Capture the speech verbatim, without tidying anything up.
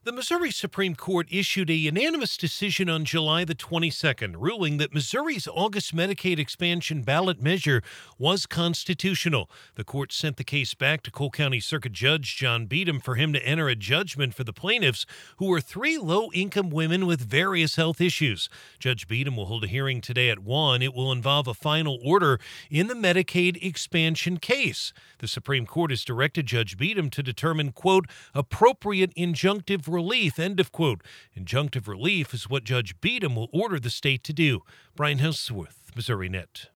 The Missouri Supreme Court issued a unanimous decision on July the twenty-second, ruling that Missouri's August Medicaid expansion ballot measure was constitutional. The court sent the case back to Cole County Circuit Judge John Beadham for him to enter a judgment for the plaintiffs, who were three low-income women with various health issues. Judge Beadham will hold a hearing today at one. It will involve a final order in the Medicaid expansion case. The Supreme Court has directed Judge Beadham to determine, quote, appropriate injunctive relief, end of quote. Injunctive relief is what Judge Beadham will order the state to do. Brian Houseworth, Missouri Net.